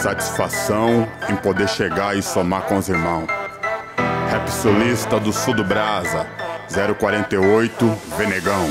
Satisfação em poder chegar e somar com os irmãos. Rap sulista do sul do Brasa, 048, Venegão.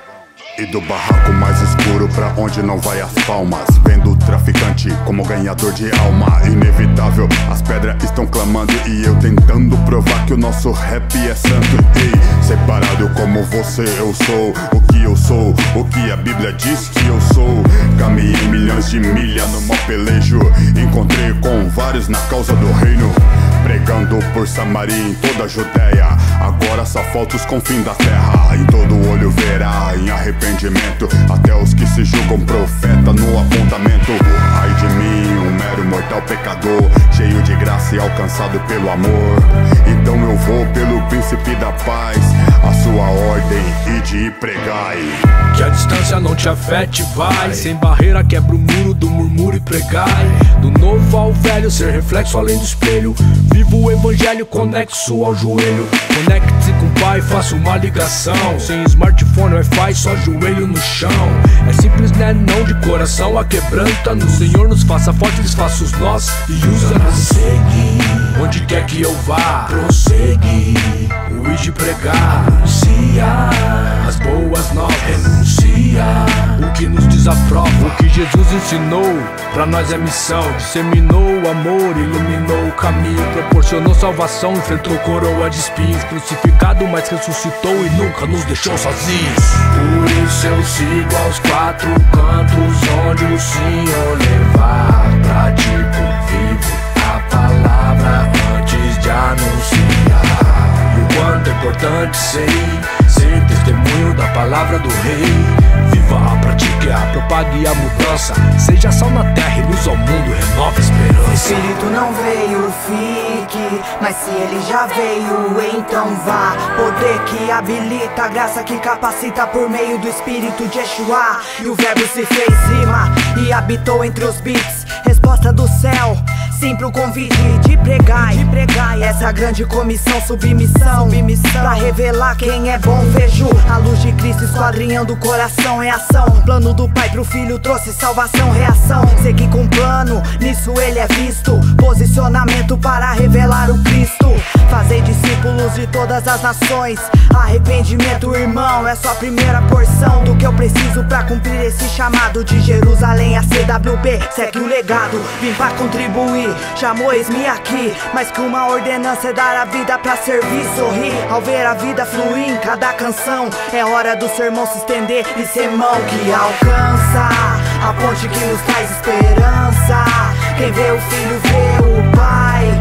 E do barraco mais escuro pra onde não vai as palmas, vendo o traficante como ganhador de alma. Inevitável, as pedras estão clamando e eu tentando provar que o nosso rap é santo. Ei, separado como você eu sou, o que eu sou, o que a Bíblia diz que eu sou. Caminhei milhões de milhas no mau pelejo, encontrei com vários na causa do reino, pregando por Samaria em toda a Judéia. Agora só falta os confins da terra, em todo olho verá em arrependimento, até os que se julgam profeta no apontamento. Ai de mim, um mero mortal pecador, cheio de graça e alcançado pelo amor. Então eu vou pelo príncipe da paz, a sua ordem, ide e pregai. Que a distância não te afete, vai. Sem barreira quebra o muro do murmúrio e pregai. Do novo ao velho, ser reflexo além do espelho. Viva o evangelho conexo ao joelho. Conecte-se com o pai, faça uma ligação. Sem smartphone, Wi-Fi, só joelho no chão. É simples, né? Não de coração, a quebranta no Senhor nos faça forte, desfaça os nós e usa-nos. Segue, onde quer que eu vá, prossegue, o ir de pregar, anuncia as boas novas, renuncia o que nos desaprova. O que Jesus ensinou, pra nós é missão. Disseminou o amor, iluminou o caminho, proporcionou salvação, enfrentou coroa de espinhos. Crucificado, mas ressuscitou e nunca nos deixou sozinhos. Por isso eu sigo aos quatro cantos, onde o Senhor levar. Pratico, vivo a palavra antes de anunciar. E o quanto é importante ser testemunho da palavra do Rei. Viva a pratique, a propague a mudança. Seja sal na terra e luz ao mundo, renova a esperança. O Espírito não veio, fique, mas se ele já veio, então vá. Poder que habilita, graça que capacita por meio do Espírito de Yeshua. E o verbo se fez rima e habitou entre os beats. Resposta do céu, sempre o convite de pregar, essa grande comissão, submissão, pra revelar quem é bom. Vejo a luz de Cristo esquadrinhando o coração em ação. Plano do Pai pro Filho trouxe salvação, reação. Segui com plano, nisso ele é visto. Posicionamento para revelar o Cristo. Fazer discípulos de todas as nações. Arrependimento, irmão, é só a primeira porção do que eu preciso pra cumprir esse chamado. De Jerusalém a CWB, segue o legado. Vim pra contribuir, chamou eis-me aqui. Mais que uma ordenança é dar a vida pra servir. Sorrir ao ver a vida fluir em cada canção. É hora do sermão se estender e ser mão que alcança a ponte que nos traz esperança. Quem vê o Filho vê o Pai.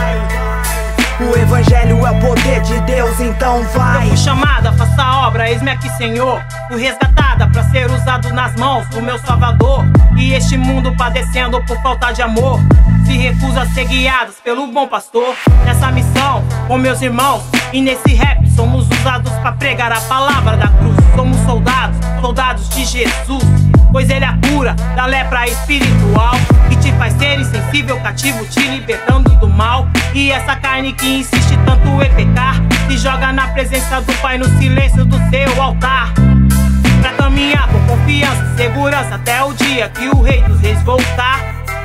O Evangelho é o poder de Deus, então vai. Eu fui chamada, faça a obra, eis-me aqui, Senhor. Fui resgatada pra ser usado nas mãos do meu Salvador. E este mundo padecendo por falta de amor, se recusa a ser guiados pelo bom pastor. Nessa missão, com meus irmãos, e nesse rap somos usados pra pregar a palavra da cruz. Somos soldados, soldados de Jesus, pois ele é a cura da lepra espiritual, que te faz ser insensível, cativo, te libertando do mal. E essa carne que insiste tanto em pecar, se joga na presença do Pai no silêncio do seu altar, pra caminhar com confiança e segurança até o dia que o Rei dos Reis voltar.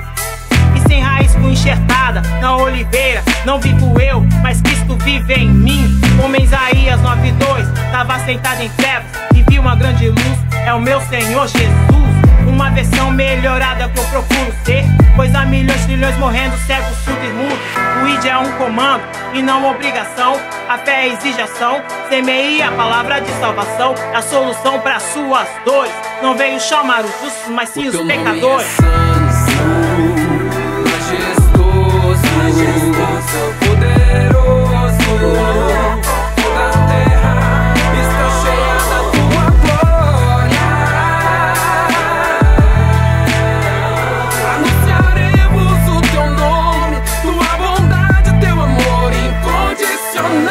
E sem raiz fui enxertada na oliveira, não vivo eu, mas Cristo vive em mim. Como Isaías 9:2, tava sentado em trevas e vi uma grande luz, é o meu Senhor Jesus. Uma versão melhorada que eu procuro ser, pois há milhões, trilhões morrendo, cegos, surdos e mudos. O ID é um comando e não obrigação. A fé exige ação, semeie a palavra de salvação. A solução para suas dores. Não veio chamar os justos, mas sim os pecadores. Majestoso, poderoso, toda a terra está cheia da tua glória. Anunciaremos o teu nome, tua bondade, teu amor incondicional.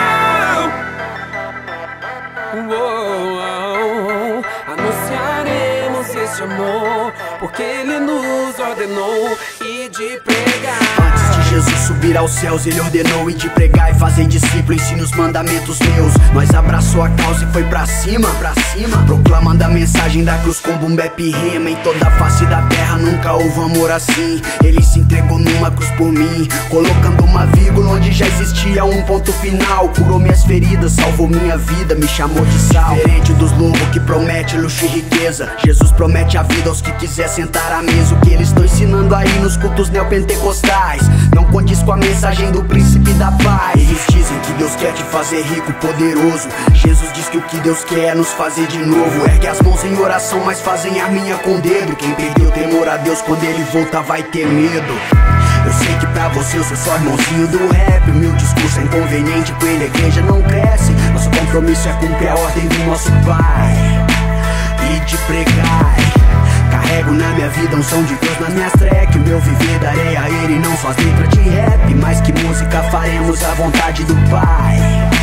Anunciaremos esse amor, porque ele nos ordenou e de pregar. Jesus subir aos céus, ele ordenou ir de pregar e fazer discípulo, ensina os mandamentos meus. Nós abraçou a causa e foi pra cima, proclamando a mensagem da cruz com boom bap e rima. Em toda a face da terra nunca houve amor assim. Ele se entregou numa cruz por mim, colocando uma vírgula onde já existia um ponto final. Curou minhas feridas, salvou minha vida, me chamou de sal. Diferente dos lobos que promete luxo e riqueza, Jesus promete a vida aos que quiser sentar à mesa. O que eles estão ensinando aí nos cultos neopentecostais não condiz com a mensagem do príncipe da paz. Eles dizem que Deus quer te fazer rico, poderoso. Jesus diz que o que Deus quer é nos fazer de novo. Ergue as mãos em oração, mas fazem arminha com dedo. Quem perdeu temor a Deus, quando ele voltar vai ter medo. Eu sei que pra você eu sou só irmãozinho do rap. O meu discurso é inconveniente, com ele a igreja não cresce. Nosso compromisso é cumprir a ordem do nosso Pai e de pregar. Carrego na minha vida um som de Deus nas minhas tracks. O meu viver darei a ele, não só as letras de rap. Mais que música faremos a vontade do Pai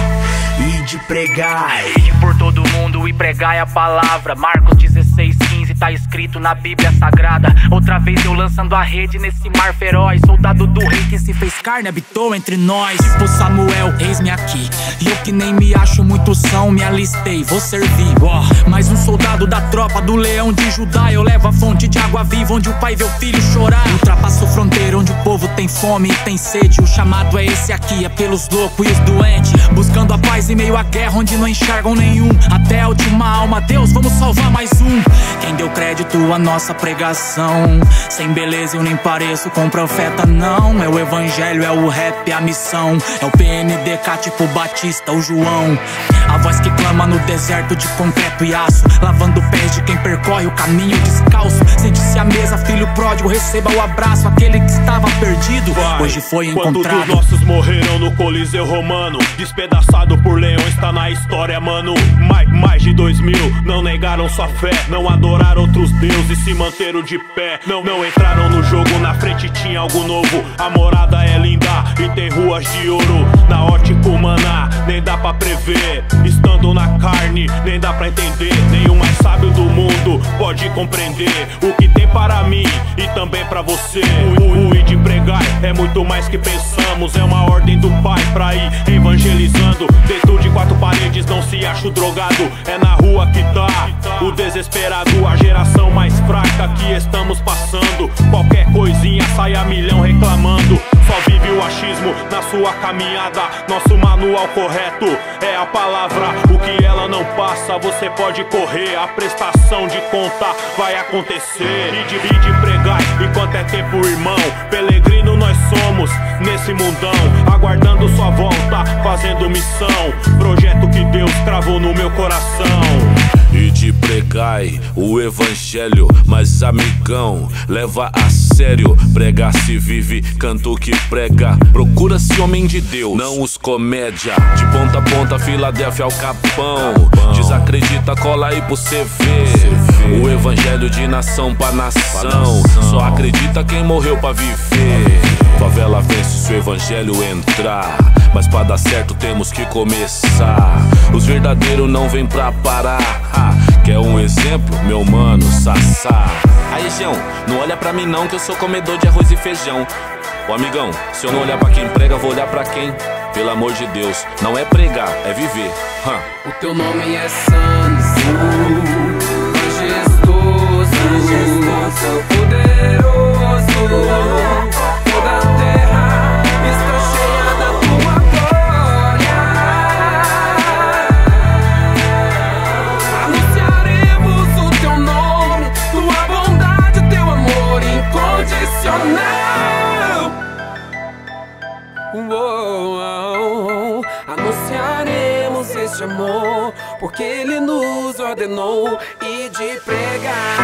e de pregar. Ide por todo mundo e pregai a palavra. Marcos 16:15 tá escrito na Bíblia Sagrada. Outra vez eu lançando a rede nesse mar feroz. Soldado do rei que se fez carne habitou entre nós. Tipo Samuel, eis-me aqui. E eu que nem me acho muito são, me alistei, vou servir. Mais um soldado da tropa do leão de Judá. Eu levo a fonte de água viva onde o pai vê o filho chorar. Ultrapasso fronteira onde o povo tem fome e tem sede. O chamado é esse aqui, é pelos loucos e os doentes, buscando a paz em meio à guerra onde não enxergam nenhum. Até a última alma, Deus, vamos salvar mais um. Quem deu crédito à nossa pregação? Sem beleza eu nem pareço com profeta, não. É o evangelho, é o rap, é a missão. É o PNDK tipo Batista, o João. A voz que clama no deserto de concreto e aço, lavando pés de quem percorre o caminho descalço. Sente-se à mesa, filho pródigo, receba o abraço. Aquele que estava perdido, hoje foi encontrado. Quantos dos nossos morreram no Coliseu Romano, despedaçado por leões, tá na história, mano. Mais de 2000 não negaram sua fé, não adoraram outros deuses, se manteram de pé. Não entraram no jogo, na frente tinha algo novo. A morada é linda e tem ruas de ouro. Na ótica humana nem dá pra prever, estando na carne nem dá pra entender. Nem o mais sábio do mundo pode compreender o que tem para mim e também pra você. O ir de pregar é muito mais que pensamos, é uma ordem do Pai pra ir evangelizando. Dentro de quatro paredes não se acha o drogado, é na rua que tá o desesperado. A geração mais fraca que estamos passando, qualquer coisinha sai a milhão reclamando. Só vive o achismo na sua caminhada. Nosso manual correto é a palavra, o que ela não passa você pode correr. A prestação de conta vai acontecer. E de pregar enquanto é tempo, irmão. Peregrino nós somos nesse mundão, aguardando sua volta, fazendo missão. Projeto que Deus cravou no meu coração. E de pregai o evangelho, mas amigão, leva a sério. Pregar se vive, canto que prega. Procura-se homem de Deus, não os comédia. De ponta a ponta, Filadélfia ao Capão. Desacredita, cola aí pro cê ver. O evangelho de nação pra nação, só acredita quem morreu pra viver. Favela vence se o evangelho entrar, mas pra dar certo temos que começar. Os verdadeiros não vêm pra parar. Quer um exemplo? Meu mano, Sassá. Aí, Gião, não olha pra mim não, que eu sou comedor de arroz e feijão. Ô amigão, se eu não olhar pra quem prega, vou olhar pra quem? Pelo amor de Deus, não é pregar, é viver. O teu nome é santo, majestoso, poderoso. Toda a terra está cheia da tua glória. Anunciaremos o teu nome, tua bondade, teu amor incondicional. Anunciaremos este amor, porque ele nos ordenou e de pregar.